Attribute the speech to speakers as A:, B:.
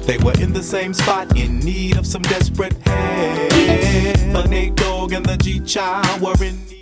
A: They were in the same spot, in need of some desperate help. The Nate Dogg and the G-Child were in need.